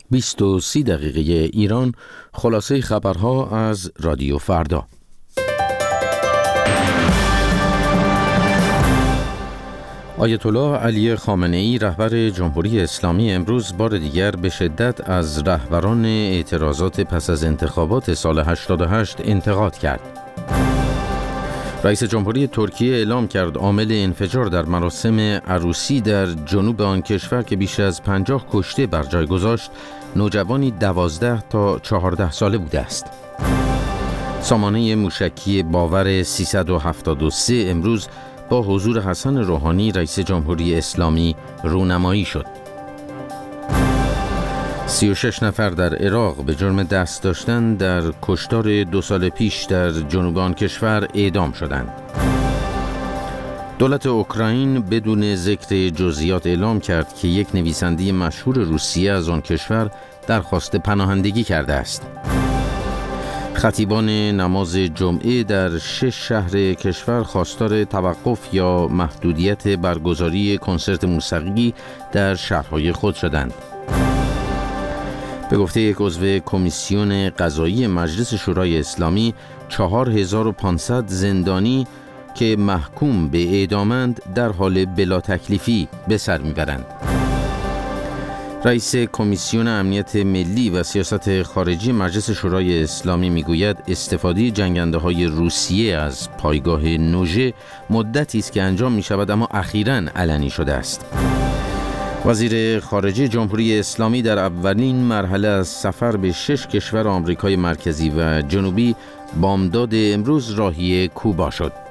20:30 ایران. خلاصه خبرها از رادیو فردا. آیت الله علی خامنه‌ای رهبر جمهوری اسلامی امروز بار دیگر به شدت از رهبران اعتراضات پس از انتخابات سال 88 انتقاد کرد. رئیس جمهوری ترکیه اعلام کرد عامل انفجار در مراسم عروسی در جنوب آن کشور که بیش از 50 کشته بر جای گذاشت، نوجوانی 12 تا 14 ساله بوده است. سامانه موشکی باور 373 امروز با حضور حسن روحانی رئیس جمهوری اسلامی رونمایی شد. 36 نفر در عراق به جرم دست داشتن در کشتار 2 سال پیش در جنوب آن کشور اعدام شدند. دولت اوکراین بدون ذکر جزئیات اعلام کرد که یک نویسنده مشهور روسیه از آن کشور درخواست پناهندگی کرده است. خطیبان نماز جمعه در 6 شهر کشور خواستار توقف یا محدودیت برگزاری کنسرت موسیقی در شهرهای خود شدند. به گفته یک عضو کمیسیون قضایی مجلس شورای اسلامی، 4500 زندانی که محکوم به اعدامند در حال بلا تکلیفی به سر میبرند. رئیس کمیسیون امنیت ملی و سیاست خارجی مجلس شورای اسلامی میگوید استفاده جنگنده‌های روسیه از پایگاه نوژه مدتی است که انجام میشود، اما اخیراً علنی شده است. وزیر خارجه جمهوری اسلامی در اولین مرحله از سفر به 6 کشور آمریکای مرکزی و جنوبی بامداد امروز راهی کوبا شد.